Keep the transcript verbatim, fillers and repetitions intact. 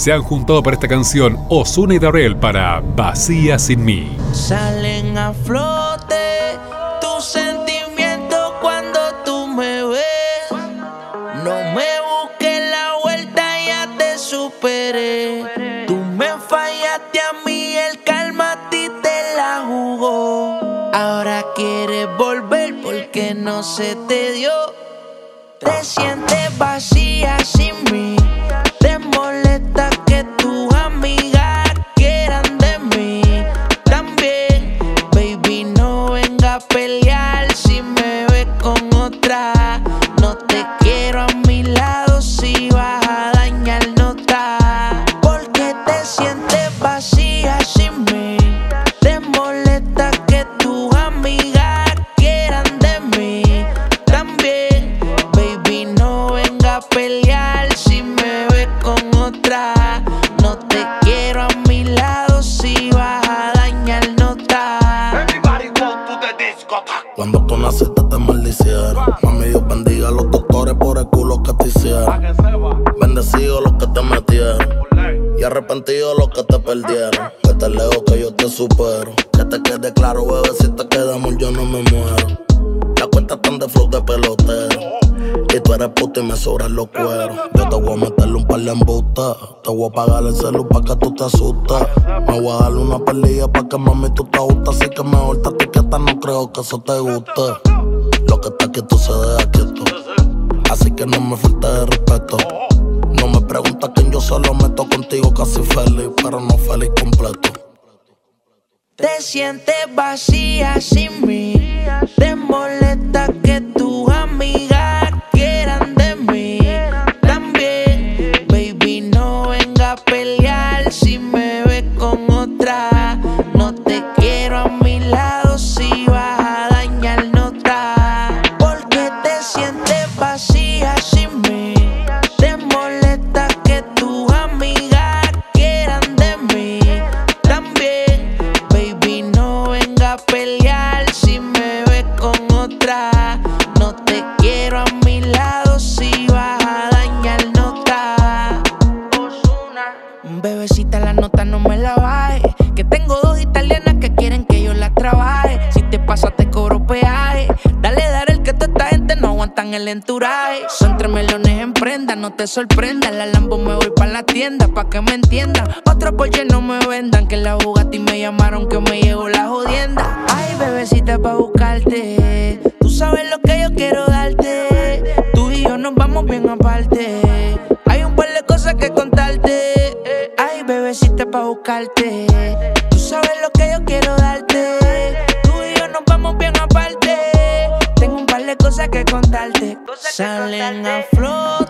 se han juntado para esta canción Ozuna y Darrell para Vacía sin mí. Salen a flote tus sentimientos cuando tú me ves. No me busques la vuelta, ya te superé. Tú me fallaste a mí, el karma a ti te la jugó. Ahora quieres volver porque no se te dio. Te sientes vacía sin mí. Te molesta que tus amigas quieran de mí. También, baby, no venga a pelear si me ves con otra. No te quiero a mi lado, si vas a dañar no está. Porque te sientes vacía sin mí. Te molesta que tus amigas quieran de mí. También, baby, no venga a pelear si me ves con otra. No te quiero a mi lado, si vas a dañar no está. Cuando tú naciste te maldicieron. Mami, Dios bendiga a los doctores por el culo que te hicieron. Bendecidos los que te metieron y arrepentidos los que te perdieron. Que te leo que yo te supero. Que te quede claro, bebé, si te quedamos yo no me muero. La cuenta están de flow de pelotero y tú eres puta y me sobran los cueros. Yo te voy a meterle un par de embustes. Te voy a pagar el celu pa' que tú te asustes. Me voy a darle una pelilla pa' que mami tú te gustes. Así que mejor te etiqueta, no creo que eso te guste. Lo que está quieto se deja quieto, así que no me falte de respeto. No me preguntas quién yo solo meto contigo casi feliz, pero no feliz completo. Te sientes vacía sin mí. Te molesta que tus amigas quieran de mí. También, baby, no venga a pelear si me ves con otra. No te quiero a mi lado, si vas a dañar no está. Porque te sientes vacía sin mí. Te molesta que tus amigas quieran de mí. También, baby, no venga a pelear si me ves con otra. No te quiero a mi lado, si vas a dañar no está. Ozuna. Bebecita, la nota no me la bajes, que tengo dos italianas que quieren que yo las trabaje. Si te pasa te cobro peaje. Dale, dale, el que toda esta gente no aguantan el enturaje. Son tres melones en prenda, no te sorprendas. La Lambo me voy pa' la tienda, pa' que me entiendan. Otro Porsche no me vendan, que la Bugatti me llamaron que me llegó la jodienda. Ay, bebecita, pa' buscarte. Tú sabes lo que yo quiero darte. Tú y yo nos vamos bien aparte. Hay un par de cosas que contarte. Ay, bebecita, pa' buscarte. Tú sabes lo que yo quiero darte. Tú y yo nos vamos bien aparte. Tengo un par de cosas que contarte. Salen a flor